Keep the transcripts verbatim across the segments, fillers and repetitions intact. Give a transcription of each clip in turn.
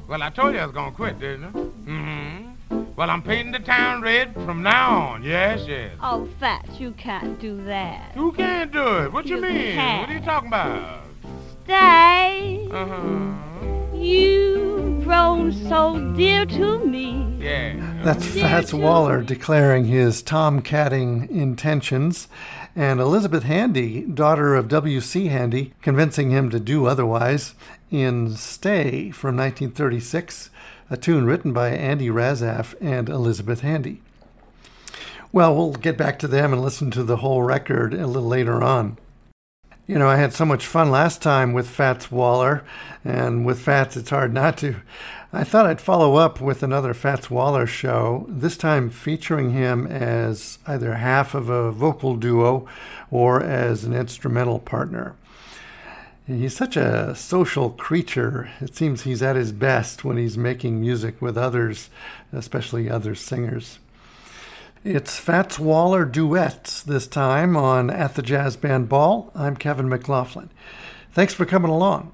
Well, I told you I was gonna quit, didn't I? Mm-hmm. Well, I'm painting the town red from now on. Yes, yes. Oh, Fats, you can't do that. Who can't do it? What you, You mean? can't. What are you talking about? Stay. Uh-huh. You've grown so dear to me. Yeah. That's Fats Waller declaring his tomcatting intentions, and Elizabeth Handy, daughter of W C Handy, convincing him to do otherwise in Stay from nineteen thirty-six, a tune written by Andy Razaf and Elizabeth Handy. Well, we'll get back to them and listen to the whole record a little later on. You know, I had so much fun last time with Fats Waller, and with Fats, it's hard not to. I thought I'd follow up with another Fats Waller show, this time featuring him as either half of a vocal duo or as an instrumental partner. He's such a social creature. It seems he's at his best when he's making music with others, especially other singers. It's Fats Waller Duets this time on At the Jazz Band Ball. I'm Kevin McLaughlin. Thanks for coming along.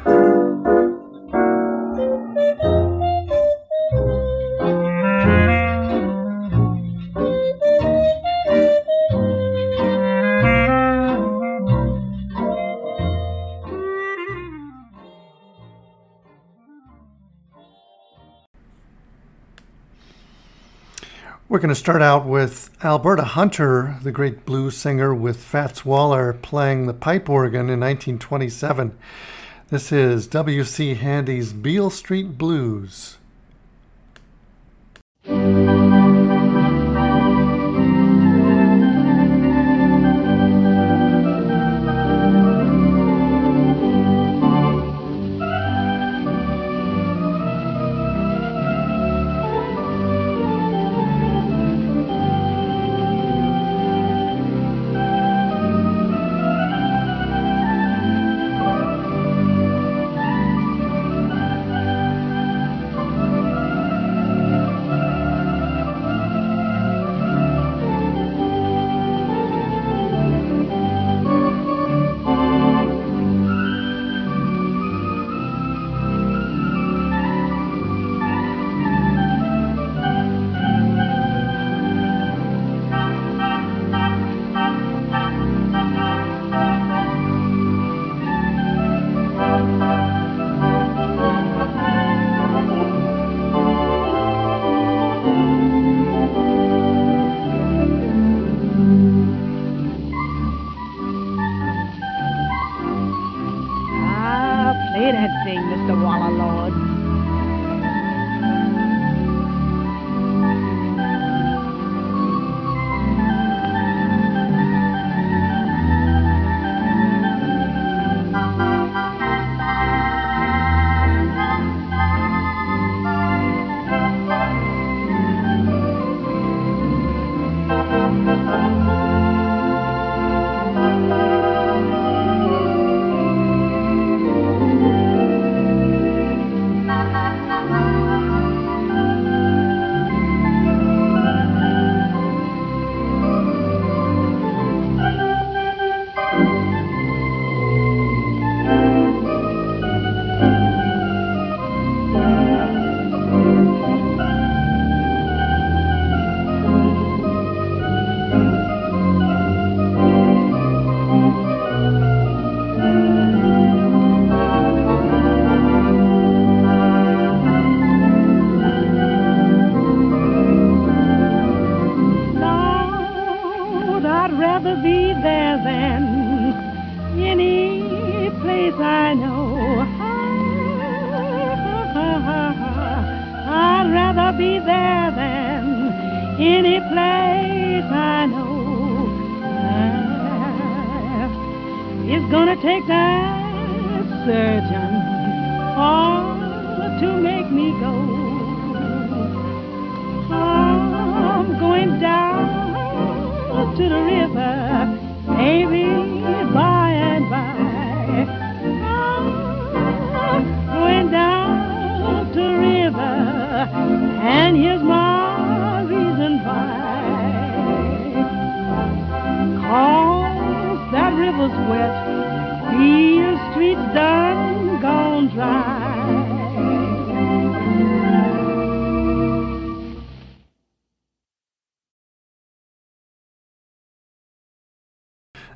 We're going to start out with Alberta Hunter, the great blues singer, with Fats Waller playing the pipe organ in nineteen twenty-seven. This is W C Handy's Beale Street Blues.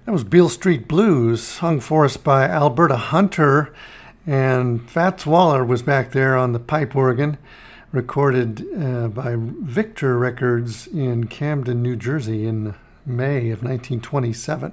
That was Beale Street Blues, sung for us by Alberta Hunter, and Fats Waller was back there on the pipe organ, recorded uh, by Victor Records in Camden, New Jersey in May of nineteen twenty-seven.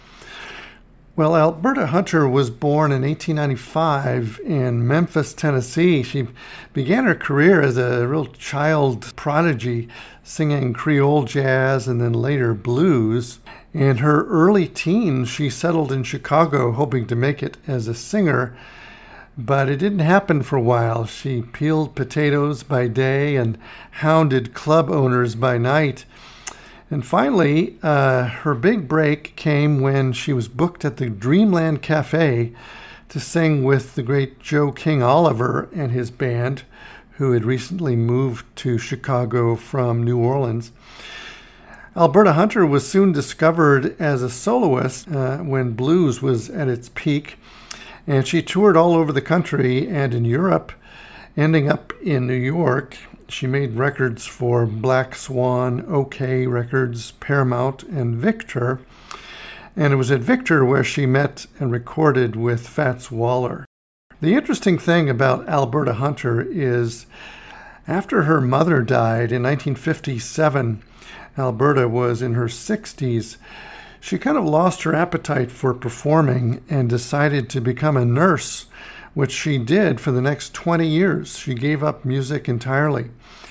Well, Alberta Hunter was born in eighteen ninety-five in Memphis, Tennessee. She began her career as a real child prodigy, singing Creole jazz and then later blues. In her early teens, she settled in Chicago, hoping to make it as a singer, but it didn't happen for a while. She peeled potatoes by day and hounded club owners by night. And finally, uh, her big break came when she was booked at the Dreamland Cafe to sing with the great Joe King Oliver and his band, who had recently moved to Chicago from New Orleans. Alberta Hunter was soon discovered as a soloist uh, when blues was at its peak, and she toured all over the country and in Europe, ending up in New York. She made records for Black Swan, OK Records, Paramount, and Victor. And it was at Victor where she met and recorded with Fats Waller. The interesting thing about Alberta Hunter is after her mother died in nineteen fifty-seven, Alberta was in her sixties, she kind of lost her appetite for performing and decided to become a nurse, which she did for the next twenty years. She gave up music entirely.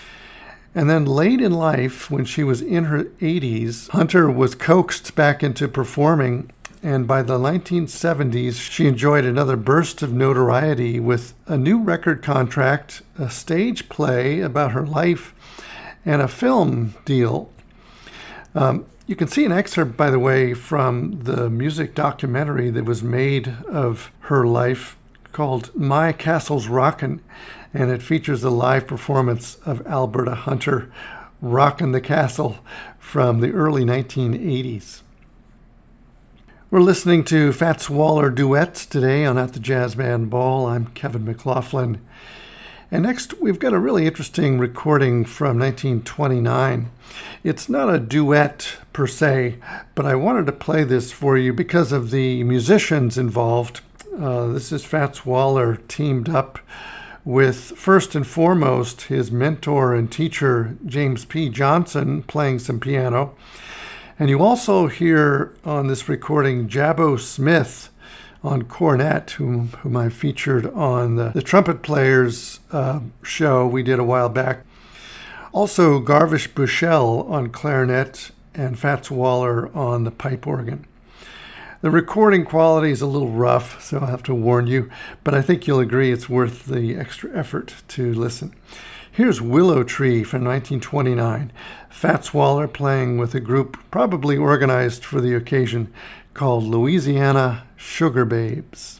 And then late in life, when she was in her eighties, Hunter was coaxed back into performing, and by the nineteen seventies, she enjoyed another burst of notoriety with a new record contract, a stage play about her life, and a film deal. Um, you can see an excerpt, by the way, from the music documentary that was made of her life called My Castle's Rockin', and it features a live performance of Alberta Hunter rockin' the castle from the early nineteen eighties. We're listening to Fats Waller duets today on At the Jazz Band Ball. I'm Kevin McLaughlin. And next, we've got a really interesting recording from nineteen twenty-nine. It's not a duet per se, but I wanted to play this for you because of the musicians involved. Uh, this is Fats Waller teamed up with, first and foremost, his mentor and teacher, James P. Johnson, playing some piano. And you also hear on this recording Jabbo Smith on cornet, whom, whom I featured on the, the Trumpet Players uh, show we did a while back. Also Garvish Bushell on clarinet and Fats Waller on the pipe organ. The recording quality is a little rough, so I'll have to warn you, but I think you'll agree it's worth the extra effort to listen. Here's Willow Tree from nineteen twenty-nine. Fats Waller playing with a group probably organized for the occasion called Louisiana Sugar Babes.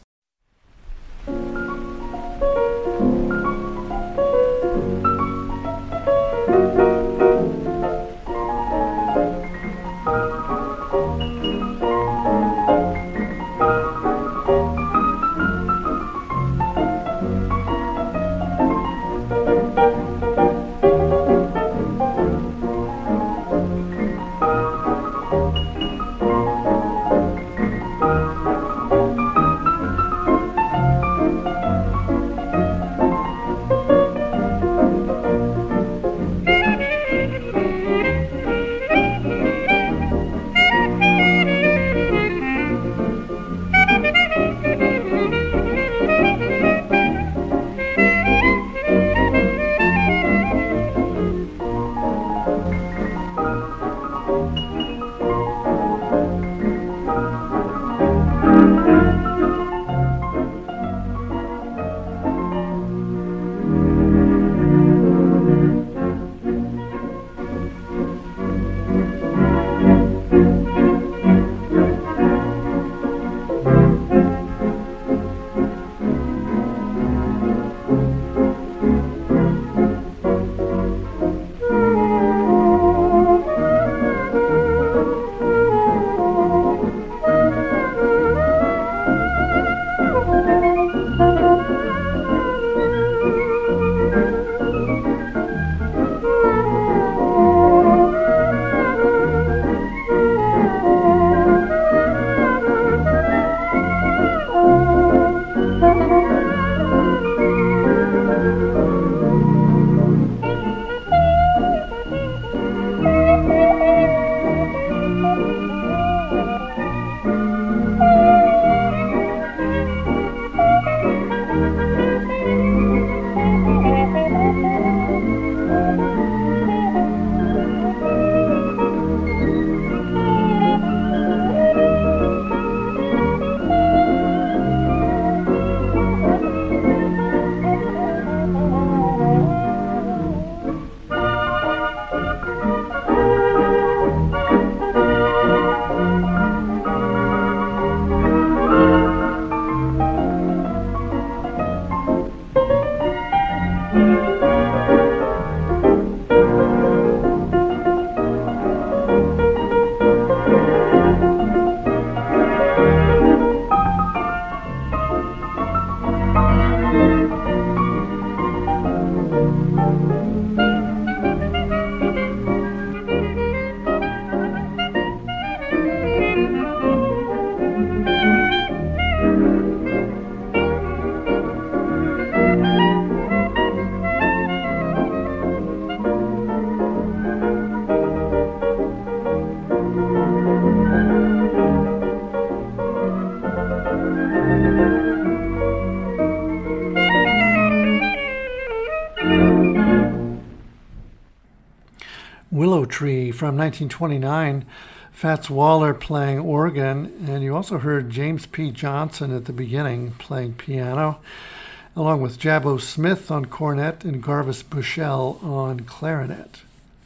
Willow Tree from nineteen twenty-nine, Fats Waller playing organ, and you also heard James P. Johnson at the beginning playing piano, along with Jabbo Smith on cornet and Garvis Bushell on clarinet.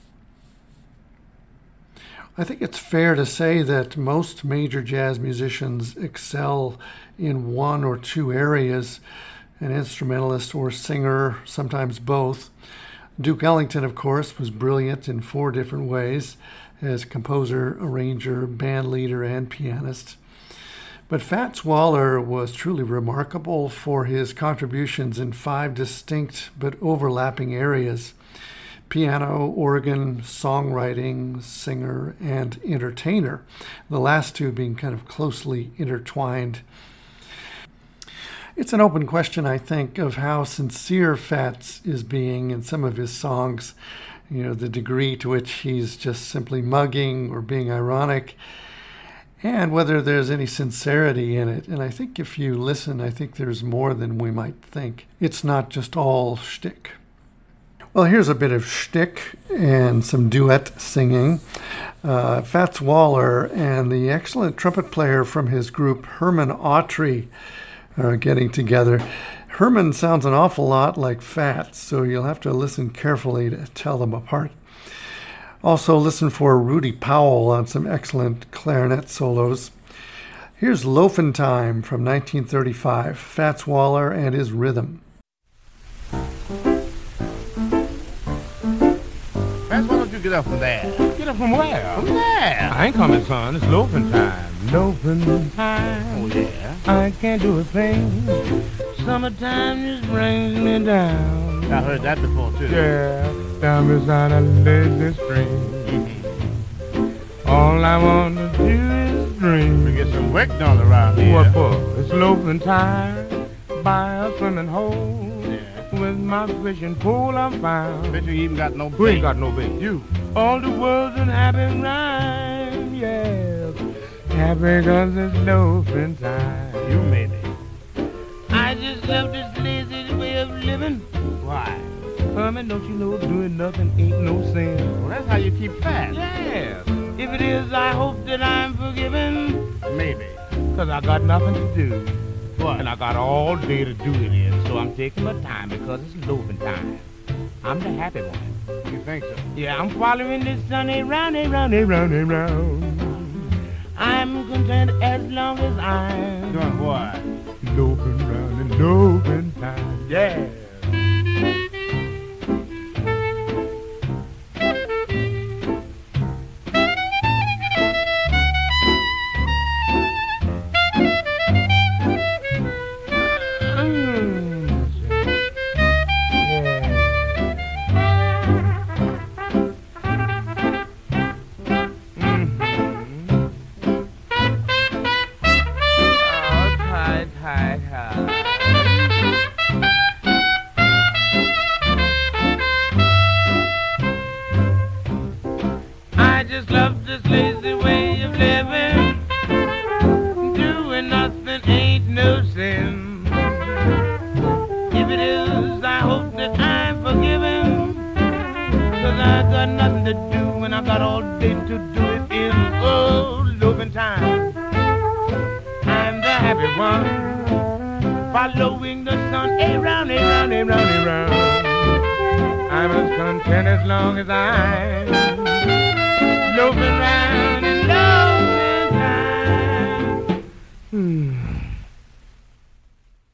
I think it's fair to say that most major jazz musicians excel in one or two areas, an instrumentalist or singer, sometimes both. Duke Ellington, of course, was brilliant in four different ways as composer, arranger, band leader, and pianist. But Fats Waller was truly remarkable for his contributions in five distinct but overlapping areas: piano, organ, songwriting, singer, and entertainer, the last two being kind of closely intertwined. It's an open question, I think, of how sincere Fats is being in some of his songs, you know, the degree to which he's just simply mugging or being ironic, and whether there's any sincerity in it. And I think if you listen, I think there's more than we might think. It's not just all shtick. Well, here's a bit of shtick and some duet singing. Uh, Fats Waller and the excellent trumpet player from his group, Herman Autry, are getting together. Herman sounds an awful lot like Fats, so you'll have to listen carefully to tell them apart. Also listen for Rudy Powell on some excellent clarinet solos. Here's Loafin' Time from nineteen thirty-five, Fats Waller and his rhythm. Fats, why don't you get up from there? Get up from where? From there. I ain't coming, son. It's loafing time. Loafing time. Oh, yeah. I can't do a thing. Summertime just brings me down. I heard that before, too. Yeah, down beside a lazy stream. Mm-hmm. All I want to do is dream. We get some work done around here. What for? It's loafing time by a swimming hole. Yeah. With my fishing pole I'm found. Bet you even got no bait. Who ain't got no bait? You. All the world's in happy rhyme, yeah. Happy 'cause it's loafing time. You maybe. I just love this lazy way of living. Why? Herman, don't you know doing nothing ain't no sin? Well, that's how you keep fat. Yeah. If it is, I hope that I'm forgiven. Maybe. 'Cause I got nothing to do. What? And I got all day to do it in. So I'm taking my time because it's loafing time. I'm the happy one. You think so? Yeah, I'm following this sunny round and round and round and round. I'm content as long as I'm Doing what? loafing round and loafing time. Yeah. Following the sun, around, around, around, around. I'm as content as long as I'm loafing round and loafing time. Hmm.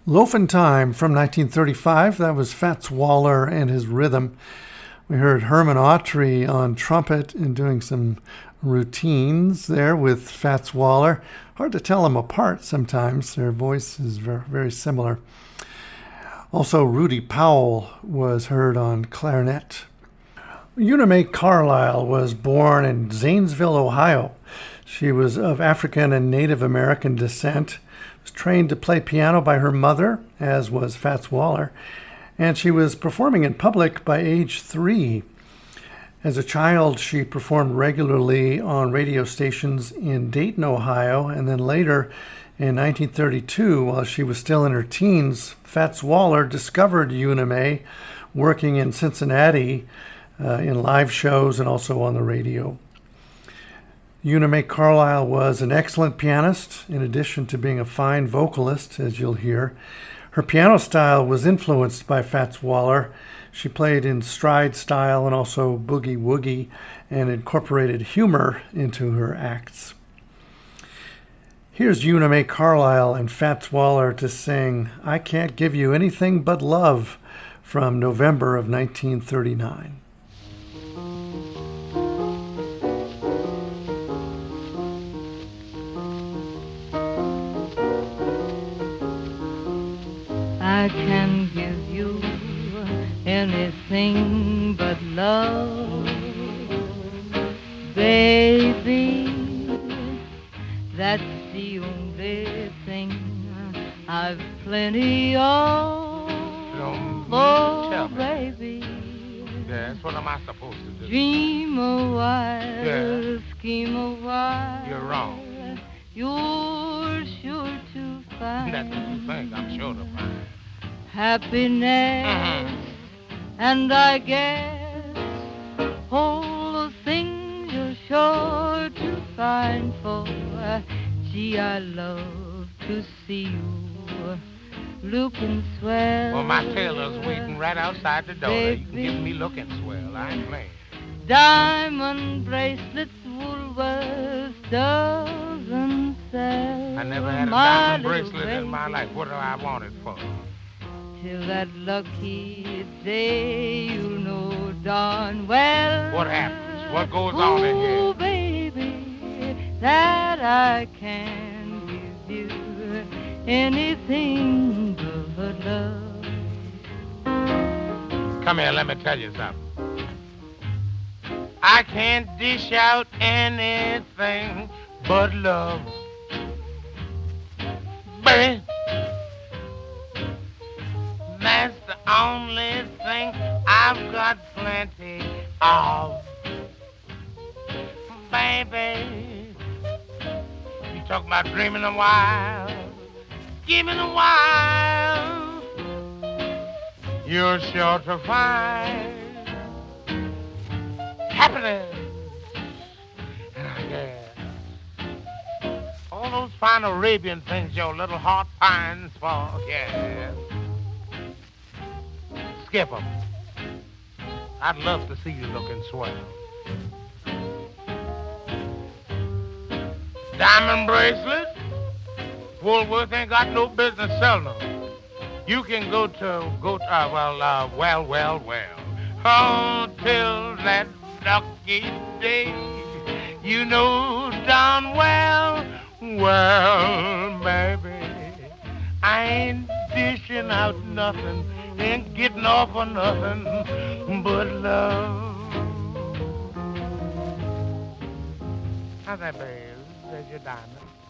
Loafin' Time from nineteen thirty-five. That was Fats Waller and his rhythm. We heard Herman Autry on trumpet and doing some routines there with Fats Waller. Hard to tell them apart sometimes. Their voice is very, very similar. Also, Rudy Powell was heard on clarinet. Una Mae Carlisle was born in Zanesville, Ohio. She was of African and Native American descent. Was trained to play piano by her mother, as was Fats Waller, and she was performing in public by age three. As a child, she performed regularly on radio stations in Dayton, Ohio, and then later in nineteen thirty-two, while she was still in her teens, Fats Waller discovered Una Mae working in Cincinnati uh, in live shows and also on the radio. Una Mae Carlisle was an excellent pianist, in addition to being a fine vocalist, as you'll hear. Her piano style was influenced by Fats Waller. She played in stride style and also boogie woogie and incorporated humor into her acts. Here's Una Mae Carlisle and Fats Waller to sing I Can't Give You Anything But Love from November of nineteen thirty-nine. I can give you anything but love, baby. That's the only thing I've plenty of. Oh, tell me. baby. Yes, what am I supposed to do? Dream a while, Yeah. scheme a while. You're wrong. You're sure to find. That's what you think, I'm sure to find. Happiness, Mhm. and I guess all the things you're sure to find. For gee, I love to see you looking swell. Well, my tailor's waiting right outside the door. You can Baby. give me looking swell. I ain't playing. Diamond bracelets, Woolworths doesn't sell. I never had a my diamond little bracelet in my baby. life. What do I want it for? Till that lucky day, you know darn well. What happens? What goes on in here? Oh, baby, that I can give you anything but love. Come here, let me tell you something. I can't dish out anything but love. Baby, that's the only thing I've got plenty of. Baby, you talk about dreaming a while, scheming a while, you're sure to find happiness. And I guess all those fine Arabian things your little heart pines for, yes. Skip 'em. I'd love to see you looking swell. Diamond bracelet, Woolworth ain't got no business selling them. You can go to, go to, uh, well, uh, well, well, well. Oh, till that lucky day, you know darn well, well, baby, I ain't dishing out nothing, ain't getting off on nothing but love. How's that, babe? There's your diamond.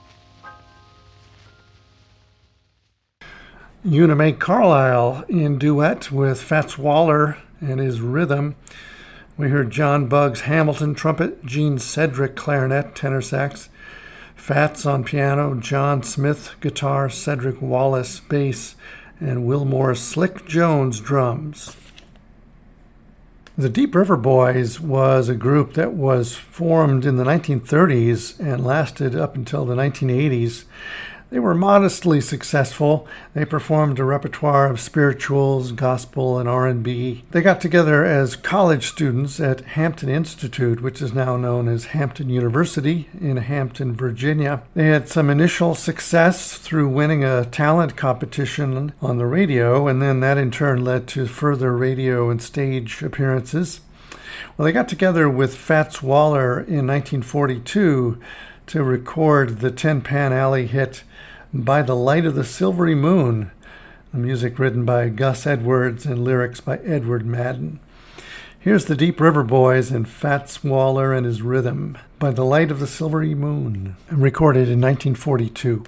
Una Mae Carlisle in duet with Fats Waller and his rhythm. We heard John Buggs Hamilton trumpet, Gene Cedric clarinet, tenor sax, Fats on piano, John Smith guitar, Cedric Wallace bass, and Wilmore Slick Jones drums. The Deep River Boys was a group that was formed in the nineteen thirties and lasted up until the nineteen eighties. They were modestly successful. They performed a repertoire of spirituals, gospel, and R and B. They got together as college students at Hampton Institute, which is now known as Hampton University in Hampton, Virginia. They had some initial success through winning a talent competition on the radio, and then that in turn led to further radio and stage appearances. Well, they got together with Fats Waller in nineteen forty-two to record the Tin Pan Alley hit By the Light of the Silvery Moon, the music written by Gus Edwards and lyrics by Edward Madden. Here's the Deep River Boys and Fats Waller and his rhythm, By the Light of the Silvery Moon, and recorded in nineteen forty-two.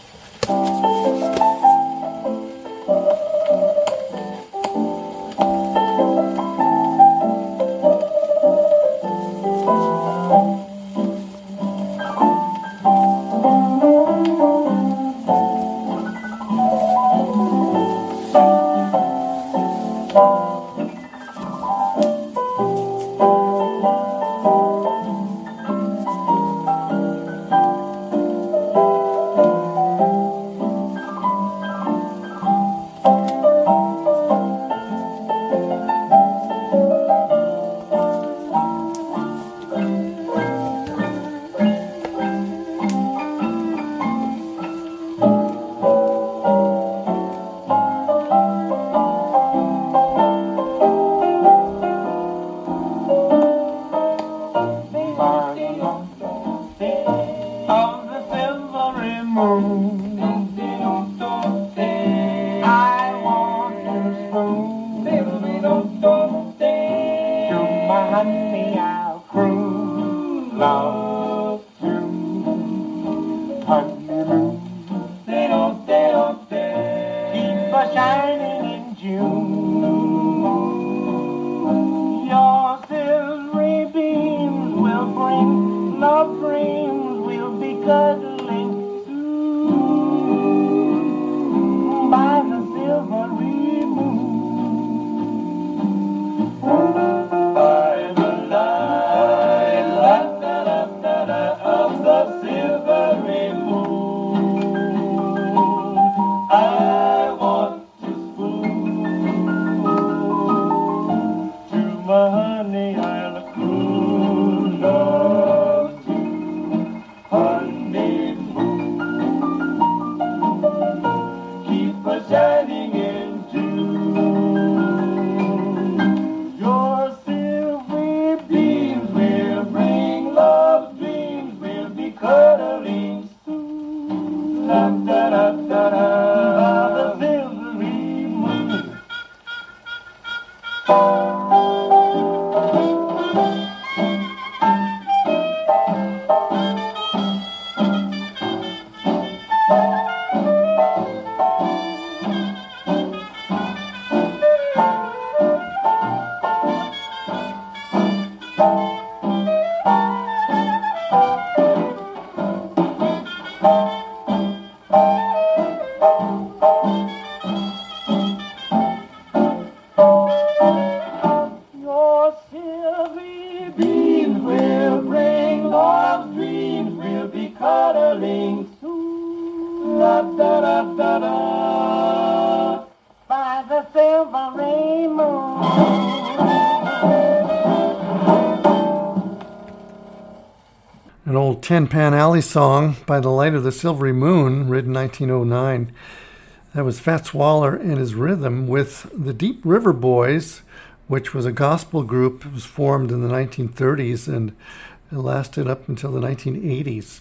An old Tin Pan Alley song, By the Light of the Silvery Moon, written nineteen oh nine. That was Fats Waller and his rhythm with the Deep River Boys, which was a gospel group. It was formed in the nineteen thirties and it lasted up until the nineteen eighties.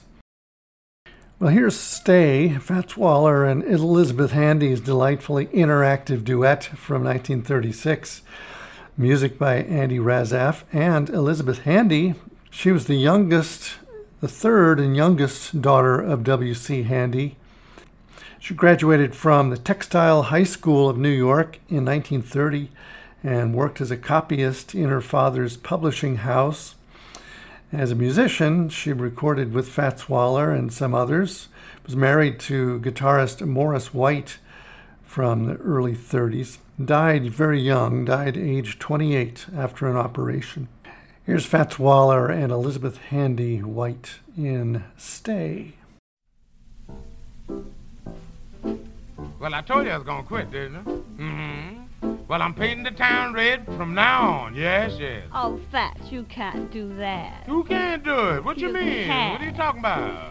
Well, here's Stay, Fats Waller and Elizabeth Handy's delightfully interactive duet from nineteen thirty-six. Music by Andy Razaf and Elizabeth Handy. She was the youngest, the third and youngest daughter of W C Handy. She graduated from the Textile High School of New York in nineteen thirty and worked as a copyist in her father's publishing house. As a musician, she recorded with Fats Waller and some others. Was married to guitarist Morris White from the early thirties. Died very young, died age twenty-eight after an operation. Here's Fats Waller and Elizabeth Handy White in Stay. Well, I told you I was gonna quit, didn't I? Mm-hmm. Well, I'm painting the town red from now on. Yes, yes. Oh, Fats, you can't do that. Who can't do it? What you, You mean? can't. What are you talking about?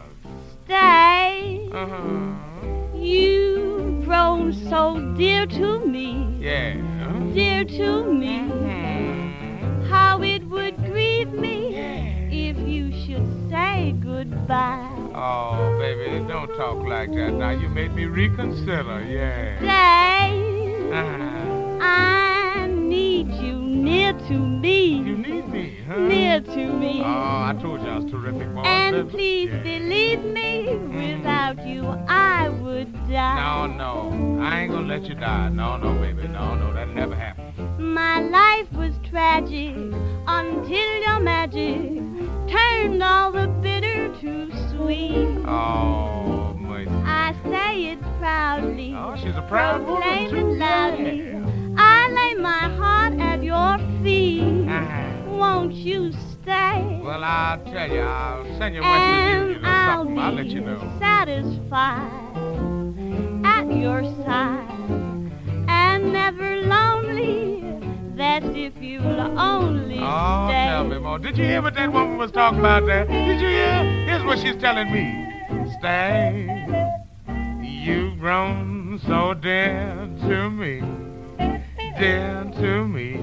Stay. Uh-huh. You've grown so dear to me. Yeah. Dear to me. Mm-hmm. How it would grieve me Yeah. if you should say goodbye. Oh, baby, don't talk like that. Now you made me reconsider. Yeah. Stay. Uh-huh. I need you near to me. You need me, huh? Near to me. Oh, I told you I was terrific, boy. And baby. please Yeah. believe me, without you I would die. No, no, I ain't gonna let you die. No, no, baby, no, no, that never happened. My life was tragic until your magic turned all the bitter to sweet. Oh, my. I say it proudly, Oh, she's a proud woman, proclaim too. it loudly. Yeah. I lay my heart at your feet. Uh-huh. Won't you stay? Well, I'll tell you, I'll send you Western Union And or I'll something. be I'll let you know. satisfied at your side and never lonely. That's if you'll only Oh, stay. tell me more. Did you hear what that woman was talking about there? Did you hear? Here's what she's telling me. Stay. You've grown so dear to me. Dear to me.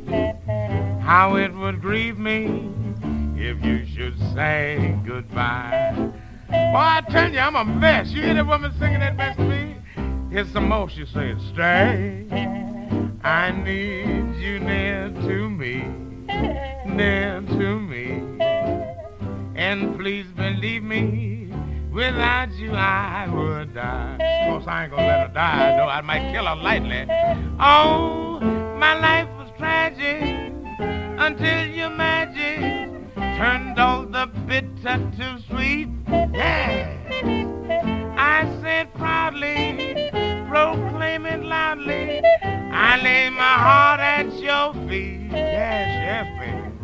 How it would grieve me if you should say goodbye. Boy, I tell you, I'm a mess. You hear that woman singing that mess to me? Here's some more. She said, stay. I need you near to me, near to me. And please believe me, without you I would die. Of course, I ain't gonna let her die. No, I might kill her lightly. Oh, my life was tragic until your magic turned all the bitter to sweet. Yeah. I said proudly, proclaim it loudly. I lay my heart at your feet. Yes, yes, baby.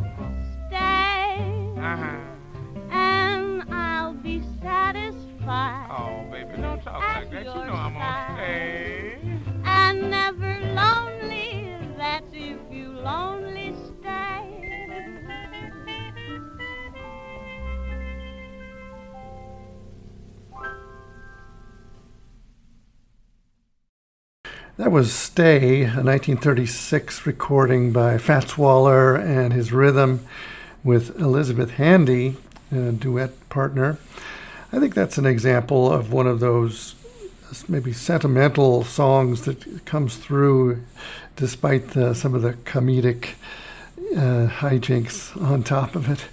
Stay, Uh-huh. and I'll be satisfied. Oh, baby, don't talk At like that. You your know I'm side. gonna stay. And never lonely. That's if you'll only stay. That was Stay, a nineteen thirty-six recording by Fats Waller and his rhythm with Elizabeth Handy, a duet partner. I think that's an example of one of those maybe sentimental songs that comes through despite the, some of the comedic uh, hijinks on top of it.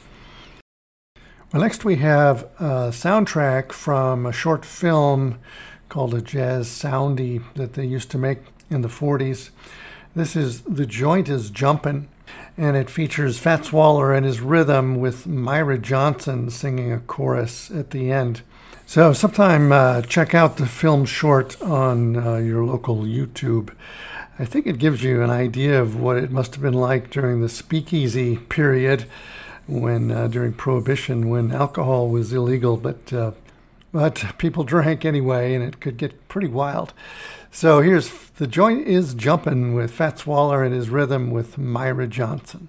Well, next we have a soundtrack from a short film called A Jazz Soundy that they used to make in the forties. This is The Joint is Jumpin', and it features Fats Waller and his rhythm with Myra Johnson singing a chorus at the end. So sometime uh, check out the film short on uh, your local YouTube. I think it gives you an idea of what it must have been like during the speakeasy period when uh, during Prohibition, when alcohol was illegal, but uh, but people drank anyway, and it could get pretty wild. So here's The Joint is Jumpin' with Fats Waller and his rhythm with Myra Johnson.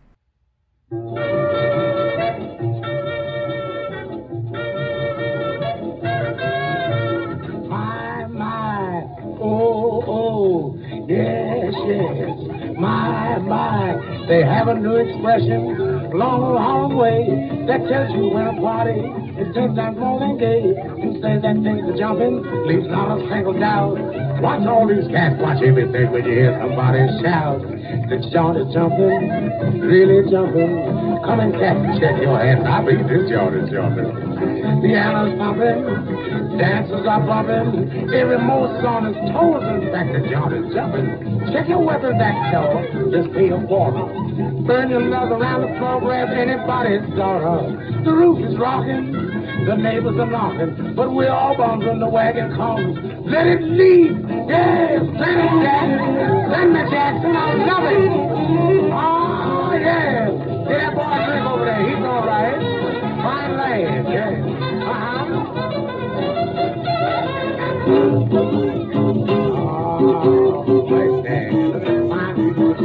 My, my, oh, oh, yes, yes, my, my. They have a new expression, long, long way, that tells you when a party is ten times more than gay. You say that things are jumping, leaves not a single doubt. Watch all these cats, watch everything when you hear somebody shout. The joint is jumping, really jumping. Come and cat, check your hands, I beat this joint is jumping. Piano's pumping, dancers are bumping. Every mouse on his toes, in fact, the joint is jumping. Check your weather that door, just pay a quarter. Burn your love around the floor, grab anybody's daughter. The roof is rocking, the neighbors are knocking, but we're all bums when the wagon comes. Let it leave, yeah, send it, Jack, send me Jackson, I love it. Oh, yeah, get that boy a drink over there, he's all right. Fine lad, yeah, uh-huh.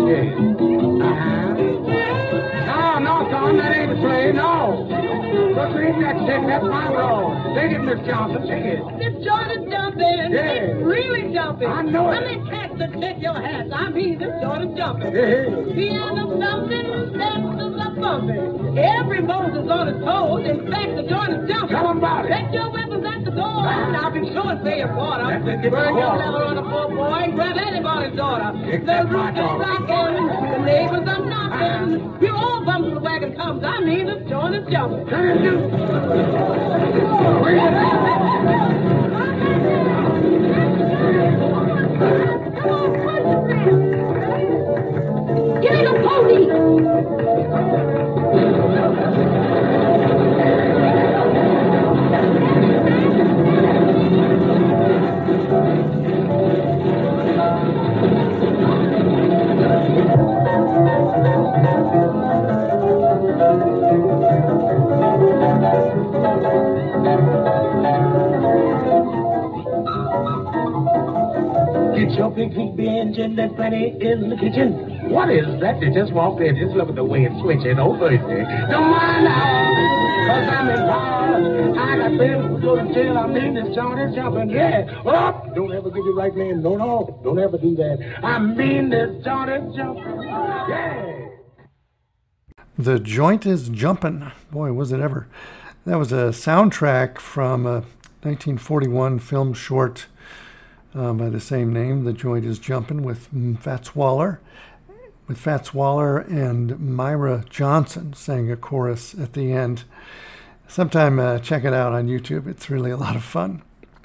Yeah. Uh-huh. No, no, son, that ain't the play, no. But ain't that shit, that's my role. Take it, Miss Johnson, take it. This joint is jumping. Yeah. It's really jumping. I know it. Let me catch the take your hats. I mean, this joint is jumping. Yeah. Piano thumping, dancers are bumping. Every Moses on his toes. In fact, the joint is jumping. Tell 'em about it. Take your weapons at the door. Ah. Now be sure and pay your quarter. That's it, get Burn the your quarter. leather on the poor boy and grab anybody's daughter. Except The my roof is daughter. rocking. The neighbors are knocking. You all bum to the wagon comes. I mean, this joint is jumping. Turn it loose. Bring it Give me the pony! Get your big feet be engine, there's plenty in the kitchen. What is that? They just walked in. Just look at the way it's switching over. Don't mind now, cause I'm in power. I got bills to go to jail. I mean, this joint is jumping. Yeah. Up. Don't ever give your right name. No, no. Don't ever do that. I mean, this joint is jumping. Yeah. The Joint is Jumpin'. Boy, was it ever. That was a soundtrack from a nineteen forty-one film short uh, by the same name, The Joint is Jumpin', with Fats Waller. With Fats Waller and Myra Johnson sang a chorus at the end. Sometime uh, check it out on YouTube. It's really a lot of fun.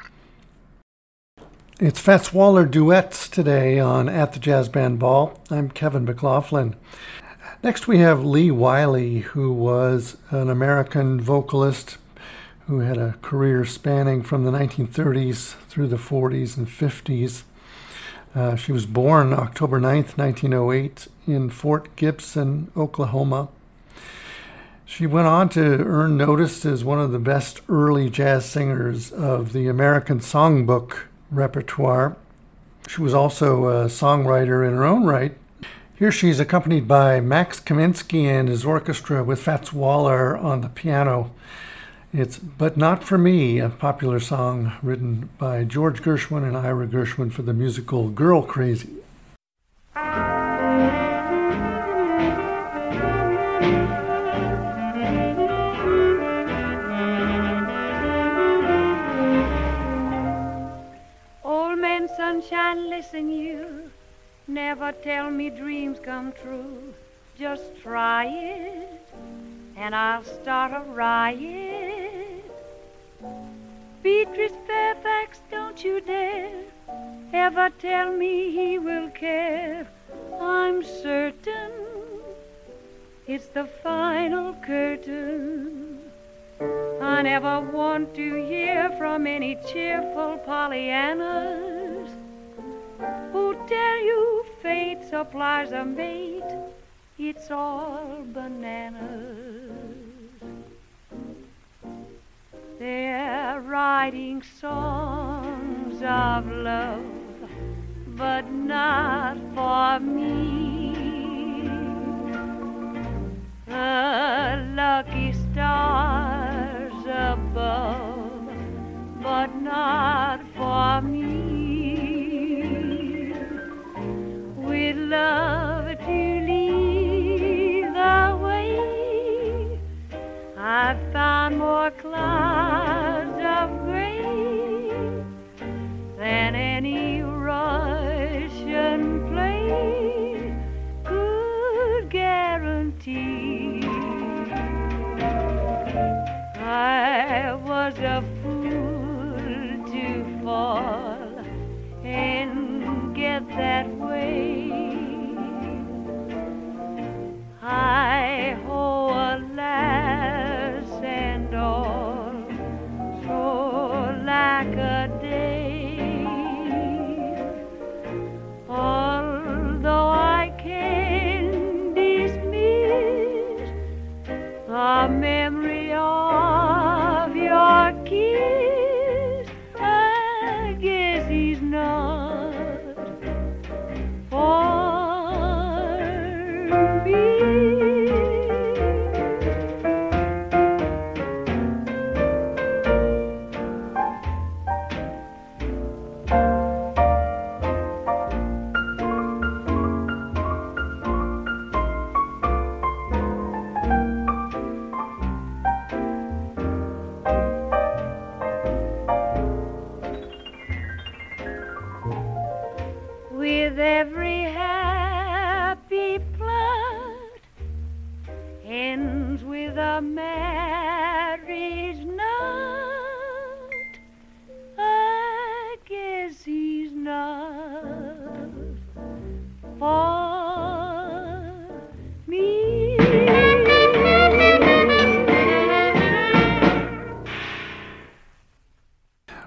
It's Fats Waller Duets today on At the Jazz Band Ball. I'm Kevin McLaughlin. Next we have Lee Wiley, who was an American vocalist who had a career spanning from the nineteen thirties through the forties and fifties. Uh, she was born October ninth, nineteen oh eight in Fort Gibson, Oklahoma. She went on to earn notice as one of the best early jazz singers of the American songbook repertoire. She was also a songwriter in her own right. Here she's accompanied by Max Kaminsky and his orchestra with Fats Waller on the piano. It's But Not For Me, a popular song written by George Gershwin and Ira Gershwin for the musical Girl Crazy. Old man sunshine, listen you. Never tell me dreams come true. Just try it, and I'll start a riot. Beatrice Fairfax, don't you dare ever tell me he will care. I'm certain it's the final curtain. I never want to hear from any cheerful Pollyannas who tell you fate supplies a mate. It's all bananas. They're writing songs of love, but not for me. The lucky stars above, but not for me. With love to lead the way, I've found more clouds of gray than any Russian play could guarantee. I was a fool to fall and get that way. I owe alas and all, so lack a day. Although I can dismiss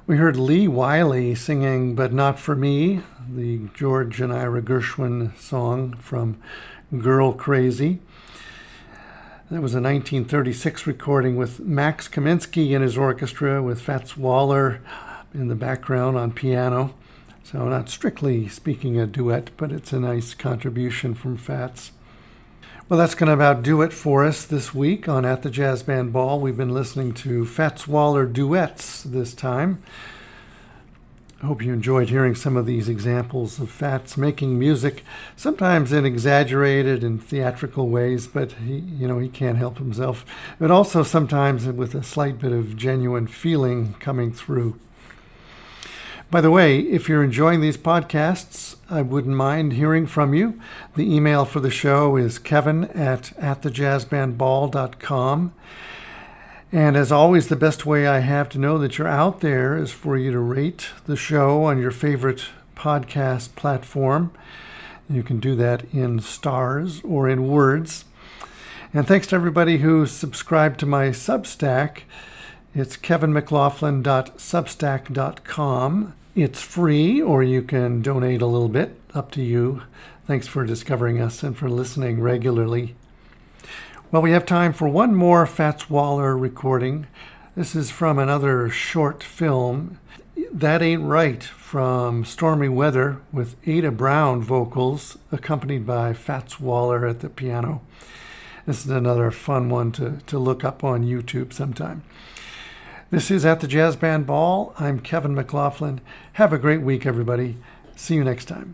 We heard Lee Wiley singing But Not For Me, the George and Ira Gershwin song from Girl Crazy. That was a nineteen thirty-six recording with Max Kaminsky and his orchestra, with Fats Waller in the background on piano. So not strictly speaking a duet, but it's a nice contribution from Fats. Well, that's going to about do it for us this week on At the Jazz Band Ball. We've been listening to Fats Waller duets this time. I hope you enjoyed hearing some of these examples of Fats making music, sometimes in exaggerated and theatrical ways, but he, you know, he can't help himself. But also sometimes with a slight bit of genuine feeling coming through. By the way, if you're enjoying these podcasts, I wouldn't mind hearing from you. The email for the show is kevin at at the jazz band ball dot com. And as always, the best way I have to know that you're out there is for you to rate the show on your favorite podcast platform. You can do that in stars or in words. And thanks to everybody who subscribed to my Substack. It's kevin mclaughlin dot substack dot com. It's free, or you can donate a little bit, up to you. Thanks for discovering us and for listening regularly. Well, we have time for one more Fats Waller recording. This is from another short film, That Ain't Right, from Stormy Weather, with Ada Brown vocals, accompanied by Fats Waller at the piano. This is another fun one to, to look up on YouTube sometime. This is At the Jazz Band Ball. I'm Kevin McLaughlin. Have a great week, everybody. See you next time.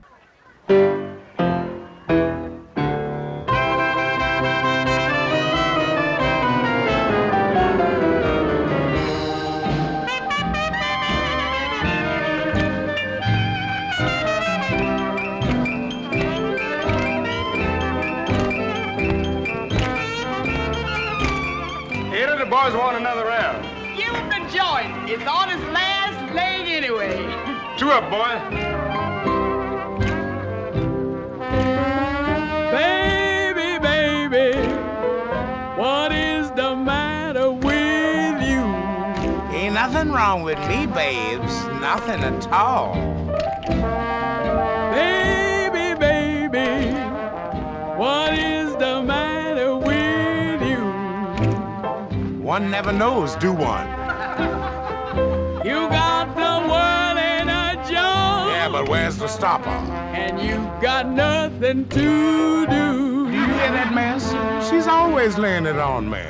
Boys want another round. Give him the joint. It's on his last leg anyway. Two up, boy. Baby, baby, what is the matter with you? Ain't nothing wrong with me, babes. Nothing at all. Baby, baby, what is the matter with One never knows, do one? You got the world in a jar. Yeah, but where's the stopper? And you got nothing to do. Do you hear that mess? She's always laying it on me.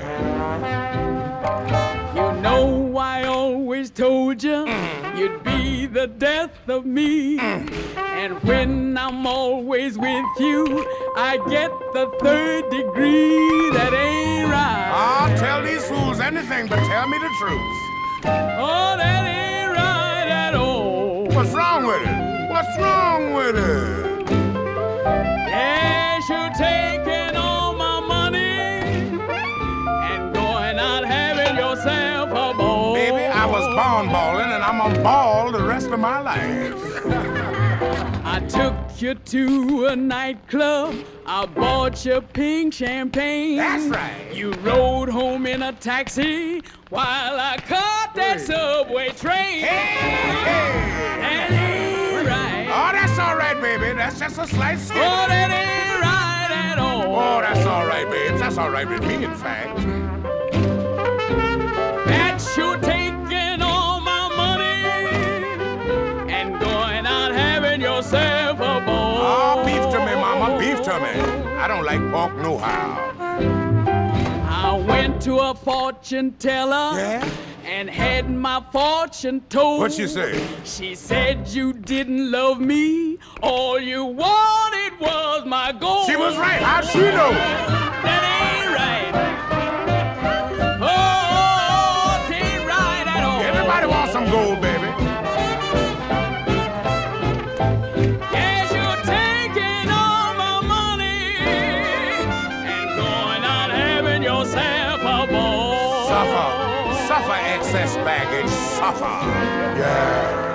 You know I always told you mm. you'd be the death of me. Mm. And when I'm always with you, I get the third degree. That ain't right. I'll tell these fools anything but tell me the truth. Oh, that ain't right at all. What's wrong with it? What's wrong with it? Yes, you're taking all my money and going out having yourself a ball. Baby, I was born balling, and I'm a ball the rest of my life. I took you to a nightclub. I bought you pink champagne. That's right. You rode home in a taxi while I caught that subway train. Hey, hey. That ain't right. Oh, that's all right, baby. That's just a slight skip. Oh, that ain't right at all. Oh, that's all right, babes. That's all right with me, in fact. That's you taking all my money and going out having yourself a ball. Oh, beef to me, mama, beef to me. I don't like pork no-how. I went to a fortune teller. Yeah? And had my fortune told. What'd she say? She said you didn't love me. All you wanted was my gold. She was right. How'd she know? That ain't right. Oh, it ain't right at all. Everybody wants some gold, baby. Yes, you're taking all my money and going out having yourself a ball. Suffer. Suffer excess baggage. Suffer. Yeah.